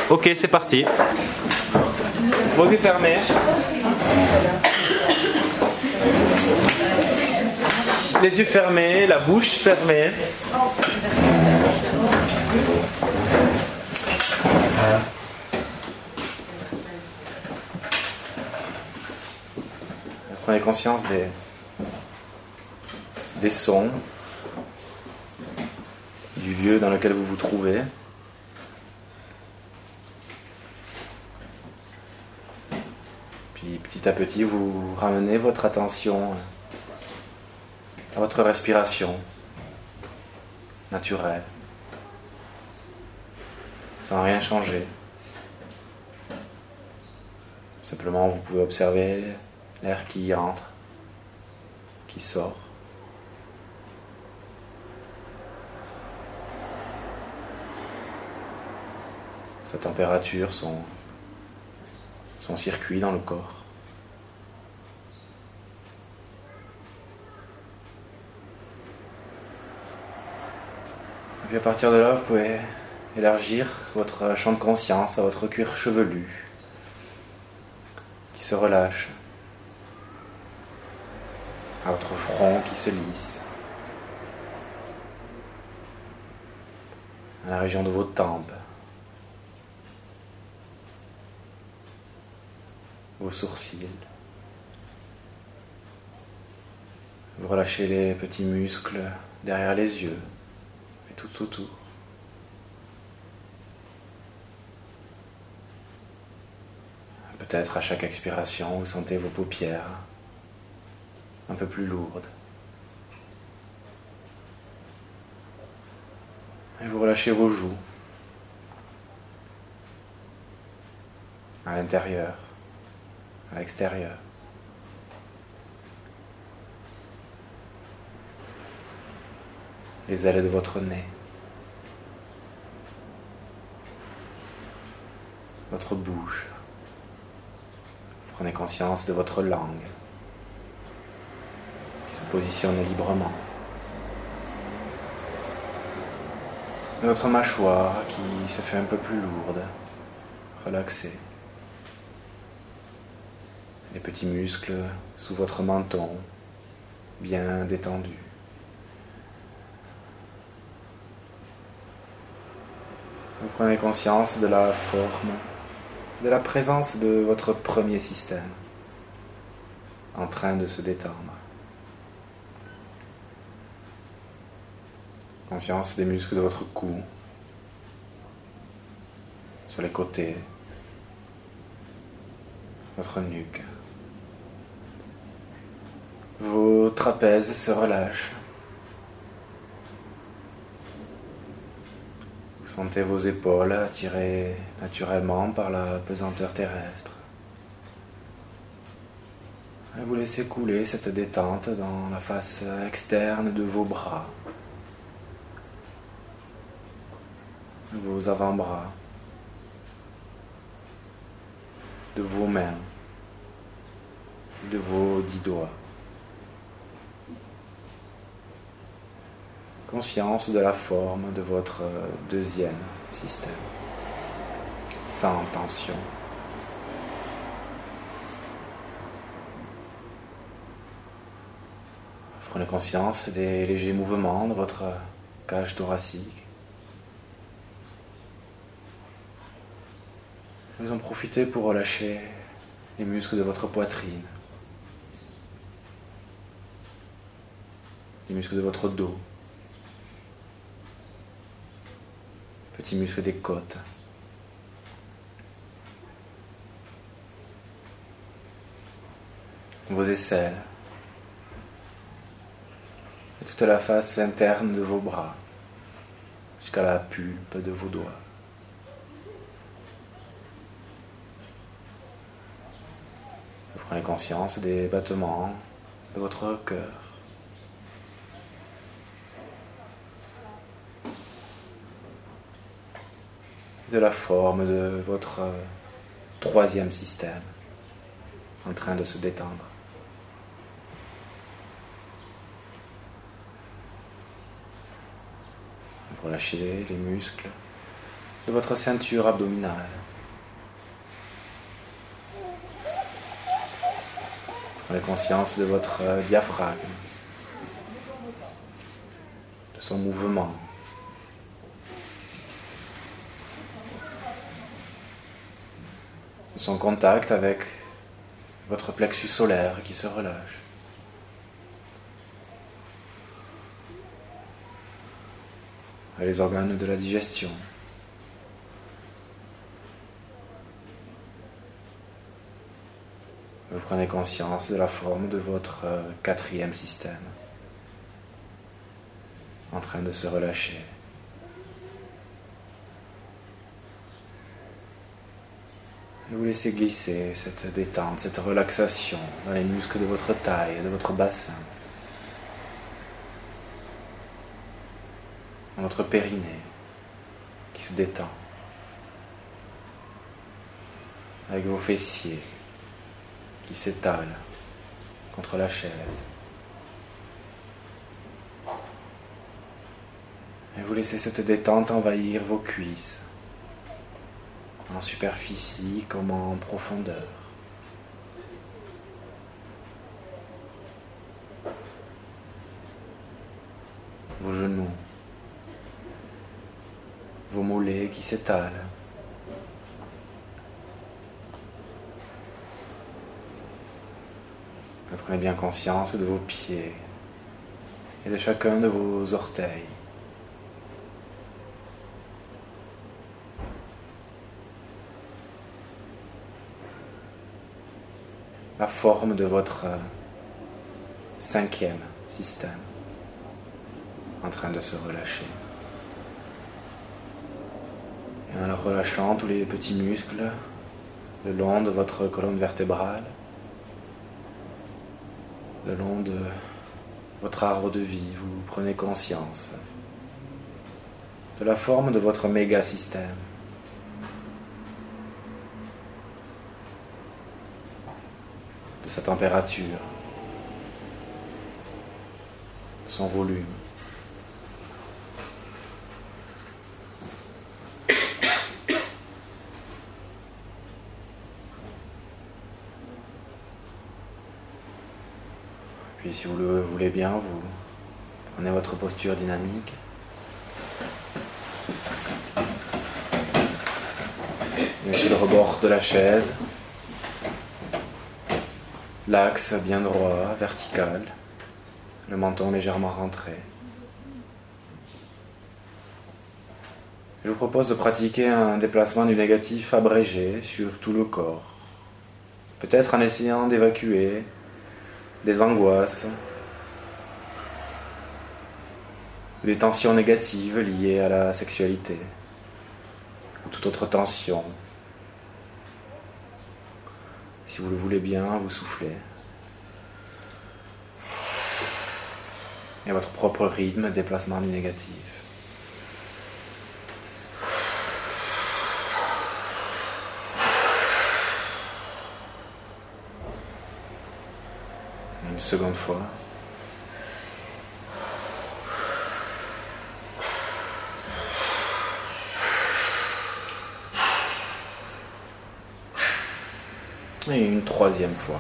Ok, c'est parti. Vos yeux fermés. Les yeux fermés, la bouche fermée. Prenez conscience des sons, du lieu dans lequel vous vous trouvez. Puis petit à petit, vous ramenez votre attention à votre respiration naturelle, sans rien changer. Simplement, vous pouvez observer l'air qui entre, qui sort. Sa température, son circuit dans le corps. Et puis à partir de là, vous pouvez élargir votre champ de conscience à votre cuir chevelu qui se relâche, à votre front qui se lisse, à la région de vos tempes, vos sourcils. Vous relâchez les petits muscles derrière les yeux et tout autour. Peut-être à chaque expiration, vous sentez vos paupières un peu plus lourdes. Et vous relâchez vos joues à l'intérieur, à l'extérieur. Les ailes de votre nez, votre bouche. Prenez conscience de votre langue qui se positionne librement. De votre mâchoire qui se fait un peu plus lourde, relaxée. Les petits muscles sous votre menton, bien détendus. Vous prenez conscience de la forme, de la présence de votre premier système en train de se détendre. Conscience des muscles de votre cou, sur les côtés, votre nuque. Vos trapèzes se relâchent. Vous sentez vos épaules attirées naturellement par la pesanteur terrestre. Et vous laissez couler cette détente dans la face externe de vos bras, de vos avant-bras, de vos mains, de vos 10 doigts. Conscience de la forme de votre deuxième système, sans tension. Prenez conscience des légers mouvements de votre cage thoracique. Vous en profitez pour relâcher les muscles de votre poitrine, les muscles de votre dos, petits muscles des côtes, vos aisselles, et toute la face interne de vos bras, jusqu'à la pulpe de vos doigts. Vous prenez conscience des battements de votre cœur. De la forme de votre troisième système en train de se détendre. Vous relâchez les muscles de votre ceinture abdominale. Prenez conscience de votre diaphragme, de son mouvement. De son contact avec votre plexus solaire qui se relâche. Et les organes de la digestion. Vous prenez conscience de la forme de votre quatrième système, en train de se relâcher. Et vous laissez glisser cette détente, cette relaxation dans les muscles de votre taille, de votre bassin, dans votre périnée qui se détend, avec vos fessiers qui s'étalent contre la chaise. Et vous laissez cette détente envahir vos cuisses, en superficie comme en profondeur. Vos genoux, vos mollets qui s'étalent. Vous prenez bien conscience de vos pieds et de chacun de vos orteils. La forme de votre cinquième système en train de se relâcher. Et en relâchant tous les petits muscles le long de votre colonne vertébrale, le long de votre arbre de vie, vous prenez conscience de la forme de votre méga-système. De sa température, de son volume. Puis si vous le voulez bien, vous prenez votre posture dynamique. Et sur le rebord de la chaise, l'axe bien droit, vertical, le menton légèrement rentré. Je vous propose de pratiquer un déplacement du négatif abrégé sur tout le corps. Peut-être en essayant d'évacuer des angoisses, des tensions négatives liées à la sexualité, ou toute autre tension. Si vous le voulez bien, vous soufflez. Et à votre propre rythme, déplacement du négatif. Une seconde fois. Et une troisième fois.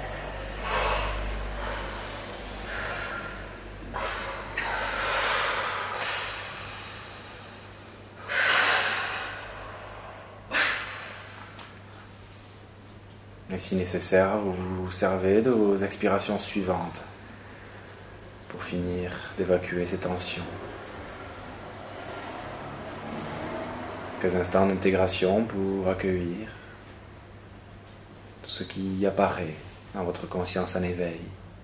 Et si nécessaire, vous vous servez de vos expirations suivantes pour finir d'évacuer ces tensions. Quelques instants d'intégration pour accueillir tout ce qui apparaît dans votre conscience en éveil.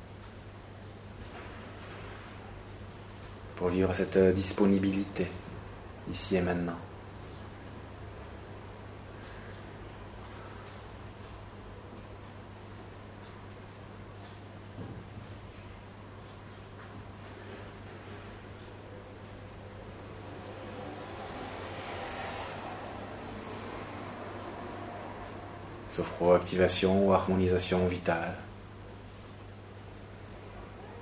Pour vivre cette disponibilité ici et maintenant. Sophroactivation ou harmonisation vitale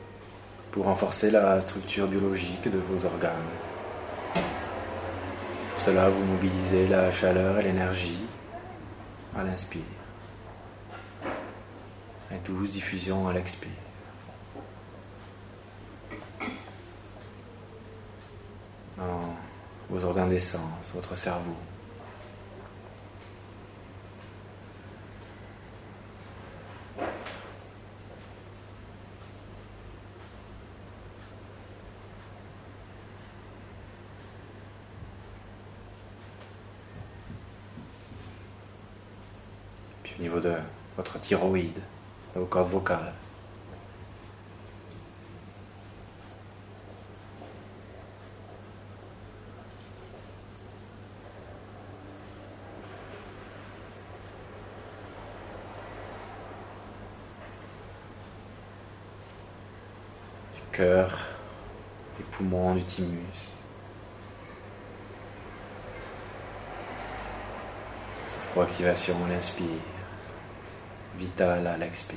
pour renforcer la structure biologique de vos organes, pour Pour cela, vous mobilisez la chaleur et l'énergie à l'inspire. Et douce diffusion à l'expire. Dans vos organes d'essence, votre cerveau. Puis au niveau de votre thyroïde, de vos cordes vocales. Du cœur, des poumons, du thymus. Proactivation à l'inspire, vital à l'expire.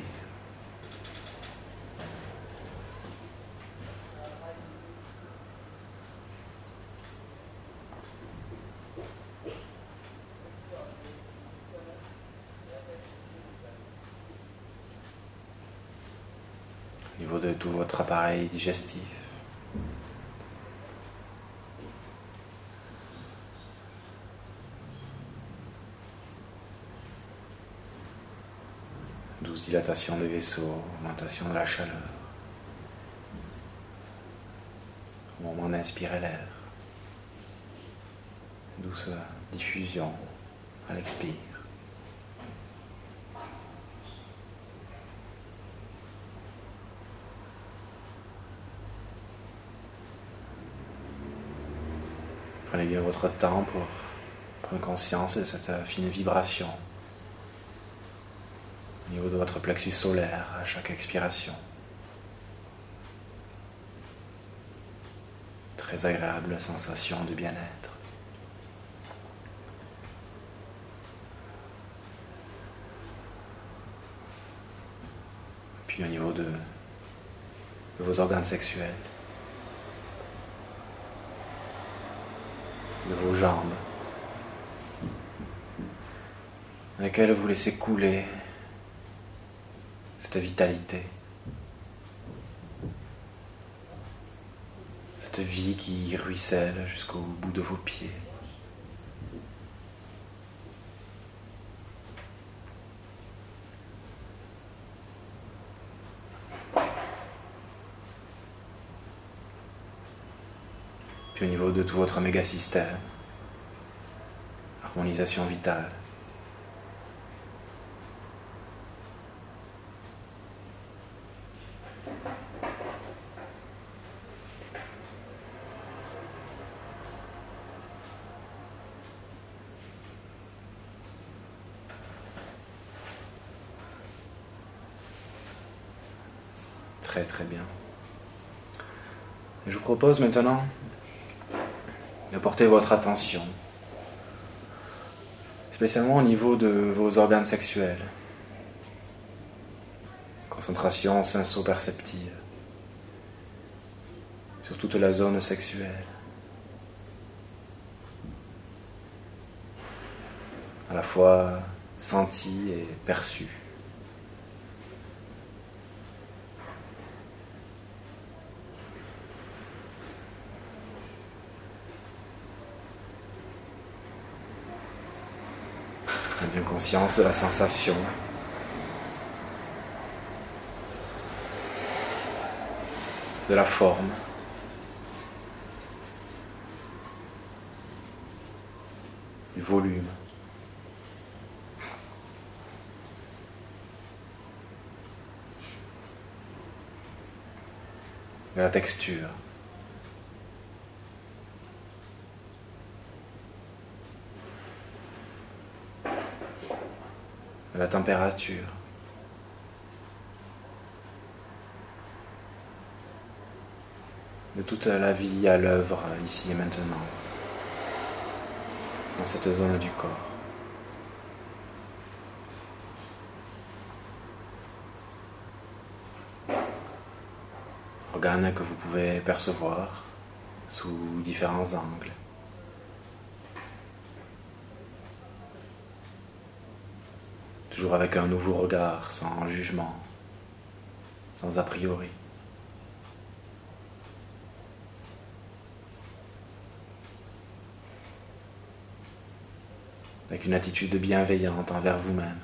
Au niveau de tout votre appareil digestif. Douce dilatation des vaisseaux, augmentation de la chaleur. Au moment d'inspirer l'air. Douce diffusion à l'expire. Prenez bien votre temps pour prendre conscience de cette fine vibration au niveau de votre plexus solaire à chaque expiration. Très agréable sensation de bien-être. Puis au niveau de vos organes sexuels, de vos jambes, dans lesquelles vous laissez couler cette vitalité, cette vie qui ruisselle jusqu'au bout de vos pieds. Puis au niveau de tout votre méga-système, harmonisation vitale. Très très bien. Et je vous propose maintenant de porter votre attention, spécialement au niveau de vos organes sexuels. Concentration senso-perceptive sur toute la zone sexuelle. À la fois sentie et perçue. Bien conscience de la sensation, de la forme, du volume, de la texture. De la température, de toute la vie à l'œuvre ici et maintenant, dans cette zone du corps. Organes que vous pouvez percevoir sous différents angles. toujours avec un nouveau regard, sans jugement, sans a priori. Avec une attitude bienveillante envers vous-même.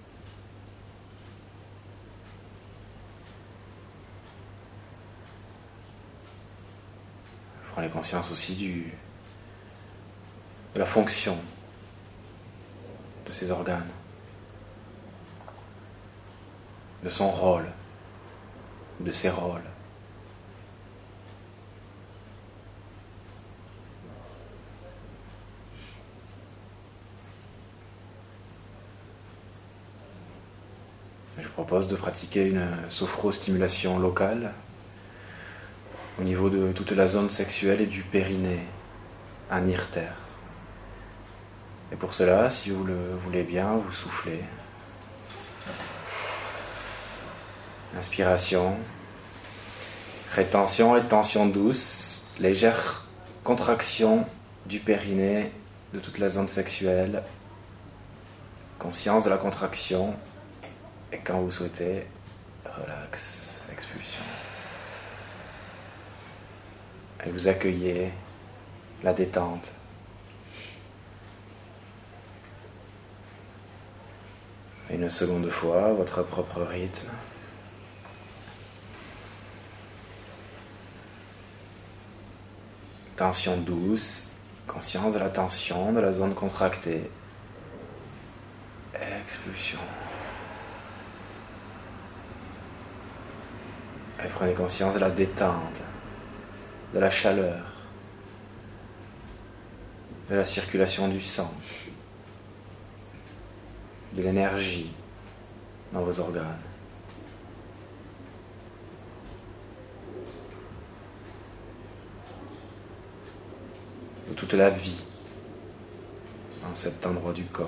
Vous prenez conscience aussi de la fonction de ces organes, de son rôle, de ses rôles. Je vous propose de pratiquer une sophrostimulation locale au niveau de toute la zone sexuelle et du périnée, à Nirter. Et pour cela, si vous le voulez bien, vous soufflez. Inspiration, rétention et tension douce, légère contraction du périnée, de toute la zone sexuelle, conscience de la contraction, et quand vous souhaitez, relax, expulsion. Et vous accueillez la détente. Et une seconde fois, votre propre rythme. Tension douce, conscience de la tension, de la zone contractée. Expulsion. Et prenez conscience de la détente, de la chaleur, de la circulation du sang, de l'énergie dans vos organes. De toute la vie dans cet endroit du corps.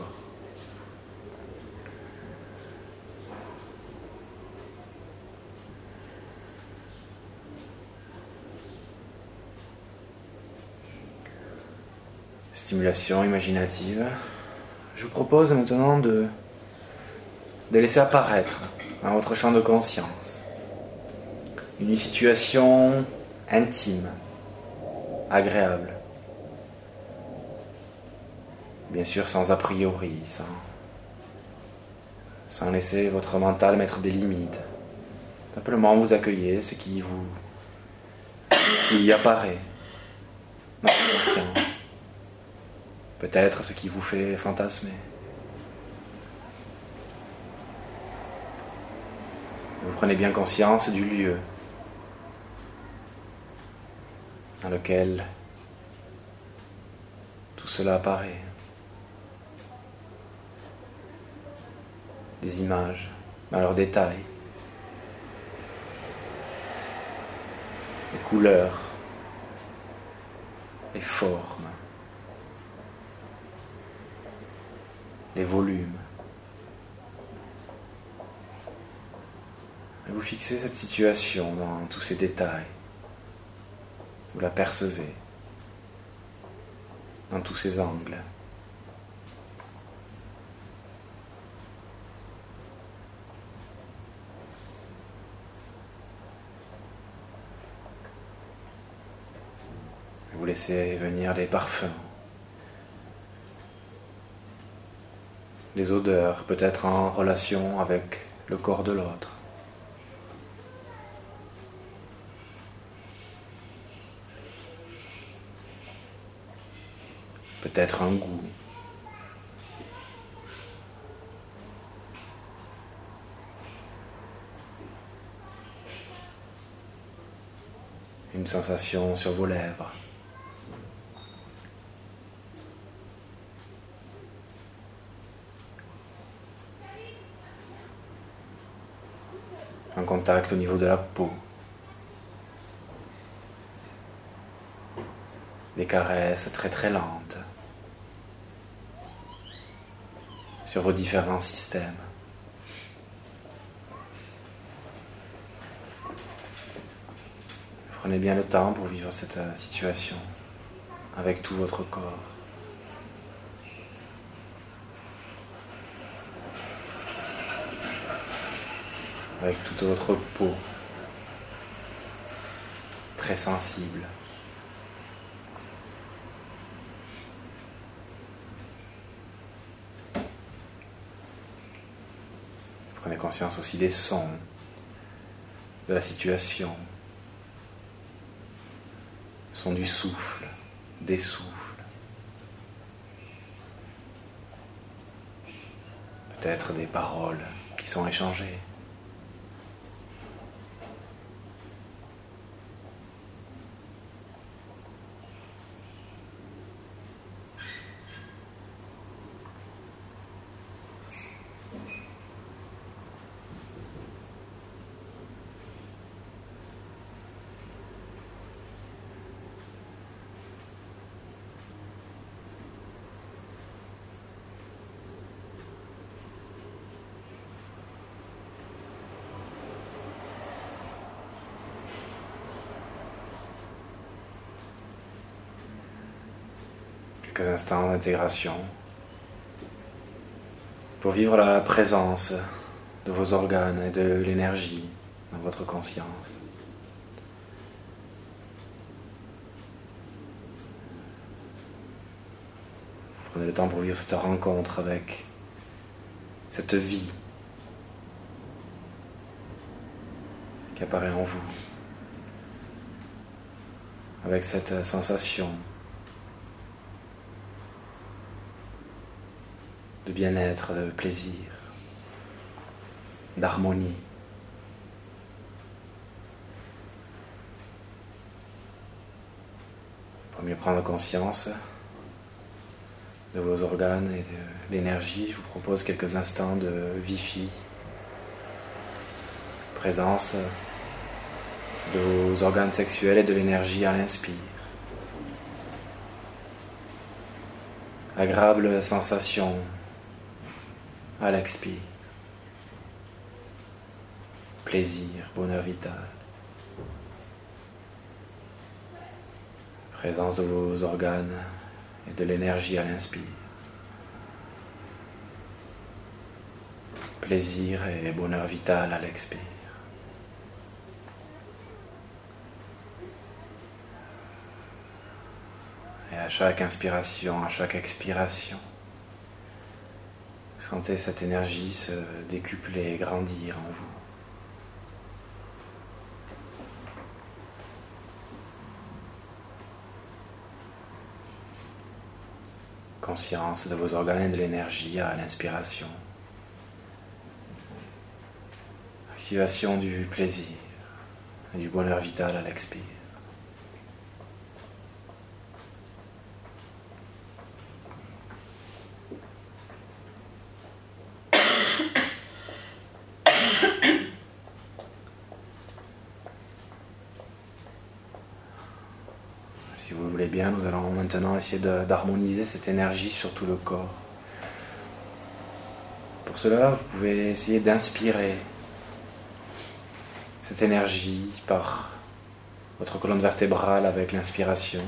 Stimulation imaginative. Je vous propose maintenant de laisser apparaître dans votre champ de conscience une situation intime, agréable. Bien sûr, sans a priori, sans laisser votre mental mettre des limites. Simplement vous accueillez ce qui y apparaît dans votre conscience. Peut-être ce qui vous fait fantasmer. Vous prenez bien conscience du lieu dans lequel tout cela apparaît. Des images dans leurs détails, les couleurs, les formes, les volumes. Et vous fixez cette situation dans tous ces détails. Vous la percevez dans tous ces angles. Vous laissez venir des parfums, des odeurs, peut-être en relation avec le corps de l'autre. Peut-être un goût. Une sensation sur vos lèvres. Un contact au niveau de la peau. Des caresses très très lentes sur vos différents systèmes. Prenez bien le temps pour vivre cette situation avec tout votre corps. avec toute votre peau, très sensible. Prenez conscience aussi des sons, de la situation, le son du souffle, des souffles. Peut-être des paroles qui sont échangées. Quelques instants d'intégration pour vivre la présence de vos organes et de l'énergie dans votre conscience. Prenez le temps pour vivre cette rencontre avec cette vie qui apparaît en vous, avec cette sensation de bien-être, de plaisir, d'harmonie. Pour mieux prendre conscience de vos organes et de l'énergie, je vous propose quelques instants de Vifi, présence de vos organes sexuels et de l'énergie à l'inspire. Agréable sensation à l'expire. Plaisir, bonheur vital. Présence de vos organes et de l'énergie à l'inspire. Plaisir et bonheur vital à l'expire. Et à chaque inspiration, à chaque expiration, sentez cette énergie se décupler et grandir en vous. Conscience de vos organes et de l'énergie à l'inspiration. Activation du plaisir et du bonheur vital à l'expire. Si vous le voulez bien, nous allons maintenant essayer d'harmoniser cette énergie sur tout le corps. Pour cela, vous pouvez essayer d'inspirer cette énergie par votre colonne vertébrale avec l'inspiration,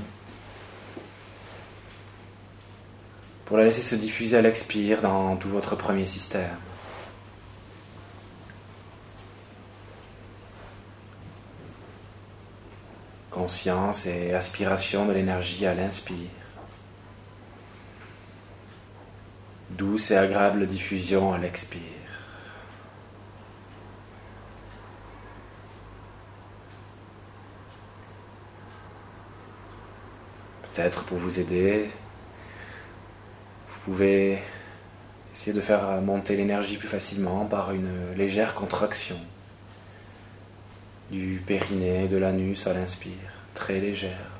pour la laisser se diffuser à l'expire dans tout votre premier système. Conscience et aspiration de l'énergie à l'inspire. Douce et agréable diffusion à l'expire. Peut-être pour vous aider, vous pouvez essayer de faire monter l'énergie plus facilement par une légère contraction du périnée, de l'anus à l'inspire, très légère.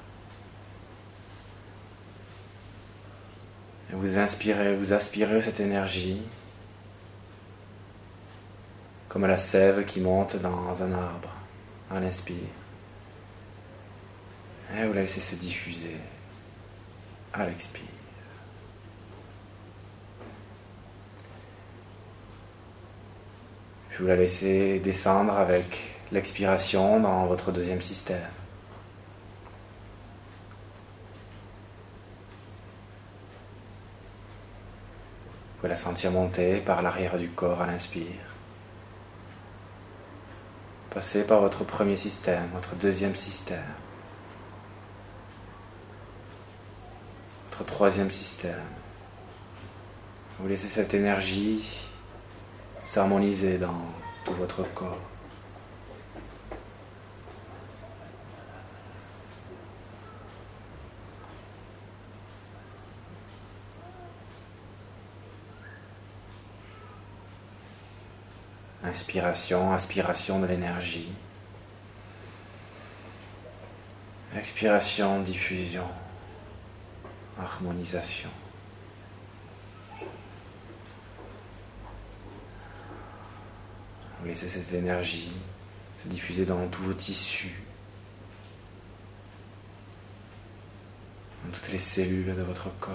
Et vous inspirez, vous aspirez cette énergie comme à la sève qui monte dans un arbre à l'inspire. Et vous la laissez se diffuser à l'expire. Puis vous la laissez descendre avec l'expiration dans votre deuxième système. Vous la sentir monter par l'arrière du corps à l'inspire. Passez par votre premier système, votre deuxième système, votre troisième système. Vous laissez cette énergie s'harmoniser dans tout votre corps. Inspiration, aspiration de l'énergie. Expiration, diffusion, harmonisation. Vous laissez cette énergie se diffuser dans tous vos tissus, dans toutes les cellules de votre corps,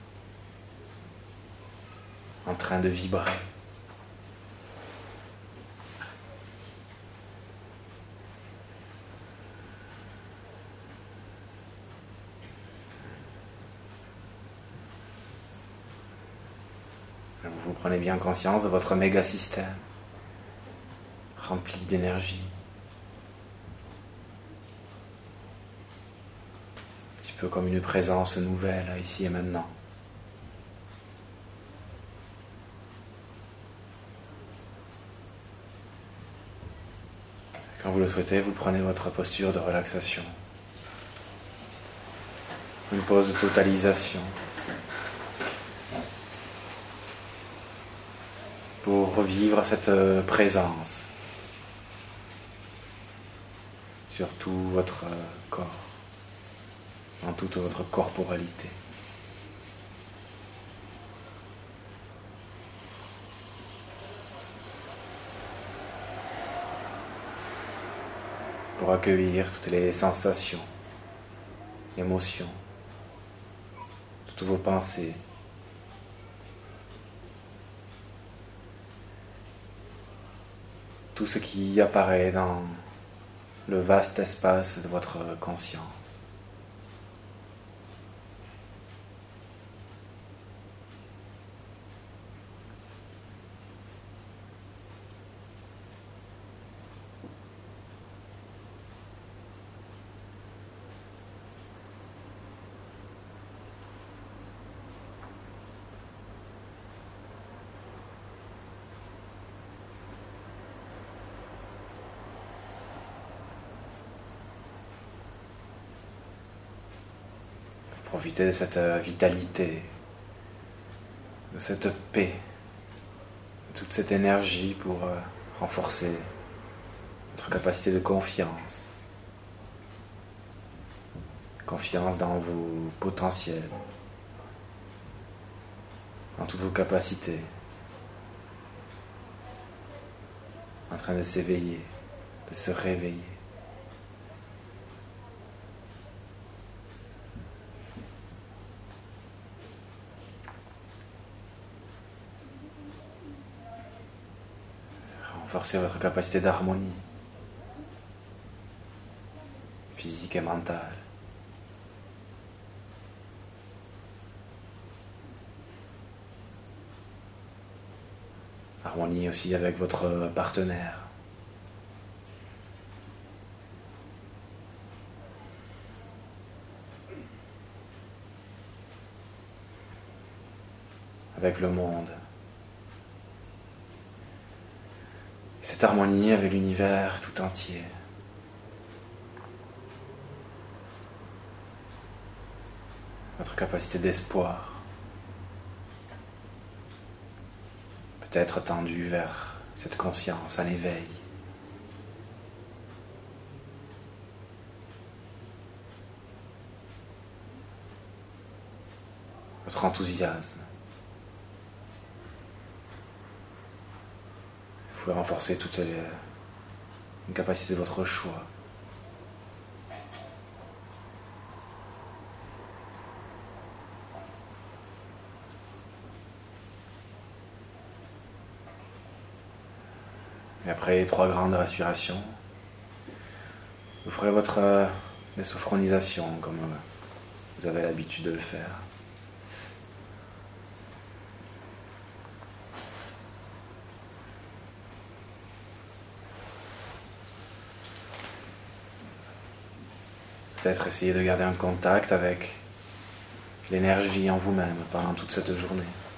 en train de vibrer. Vous prenez bien conscience de votre méga système, rempli d'énergie. Un petit peu comme une présence nouvelle, ici et maintenant. Quand vous le souhaitez, vous prenez votre posture de relaxation. Une pause de totalisation. Pour revivre cette présence sur tout votre corps, dans toute votre corporalité. Pour accueillir toutes les sensations, émotions, toutes vos pensées, tout ce qui apparaît dans le vaste espace de votre conscience. Profitez de cette vitalité, de cette paix, de toute cette énergie pour renforcer votre capacité de confiance. Confiance dans vos potentiels, dans toutes vos capacités, en train de s'éveiller, de se réveiller. Renforcez votre capacité d'harmonie, physique et mentale. Harmonie aussi avec votre partenaire. Avec le monde. Cette harmonie avec l'univers tout entier. Votre capacité d'espoir. Peut-être tendue vers cette conscience, un éveil. Votre enthousiasme. Vous pouvez renforcer une capacité de votre choix. Et après 3 grandes respirations, vous ferez votre désophronisation comme vous avez l'habitude de le faire. Peut-être essayer de garder un contact avec l'énergie en vous-même pendant toute cette journée.